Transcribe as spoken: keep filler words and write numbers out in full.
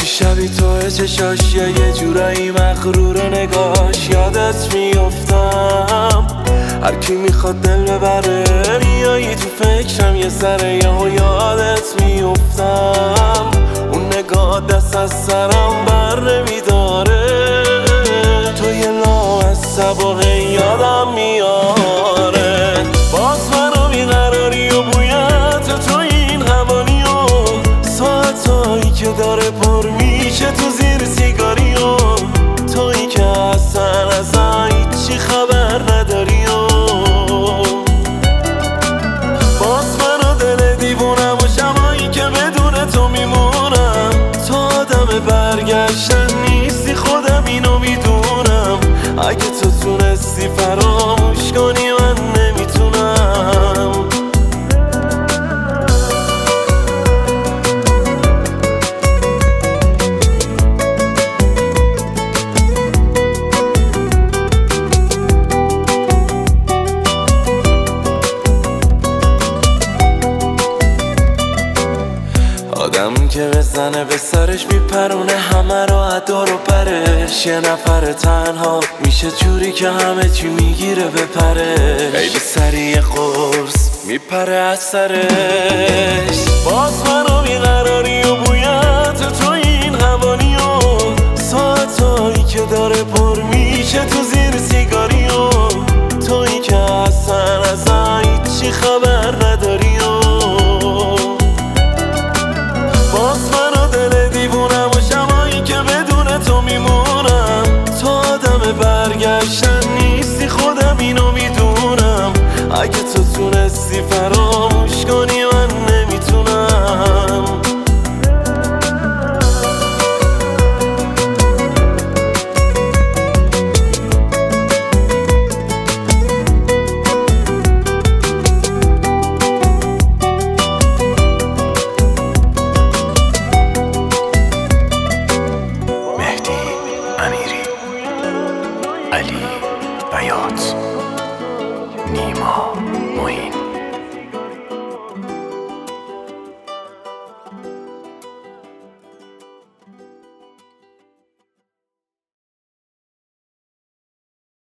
شبی تو چشاش یا یه جورایی مغرور نگاش یادت میافتم. هر کی میخواد دل ببره میایی تو فکرم یه سره یا یادت میافتم. اون نگاه دست از سرم بر نمیداره، تو یه لامصب و یادم میاره. باز منو بیقراری و بویت تو این هوانی و ساعتایی که داره پر میشه تو زیر سیگاری و تویی که اصلا از هیچی خبر نداری و باز منو دل دیوونم و شبایی که بدون تو میمونم. تو آدم برگشتن نیستی خودم اینو میدونم. اگه تو تونستی فراموش کنی من نمیتونم. آدم که بزنه به سرش میپرونه همه رو عدار و پرش. یه نفر تنها میشه جوری که همه چی میگیره بپره. خیلی سریع قرص میپره از سرش. باز منو بیقراری و بویت تو این هوانی و ساعتایی که داره پر میشه تو زیر سیگاری و تویی که اصلا از هیچی خبر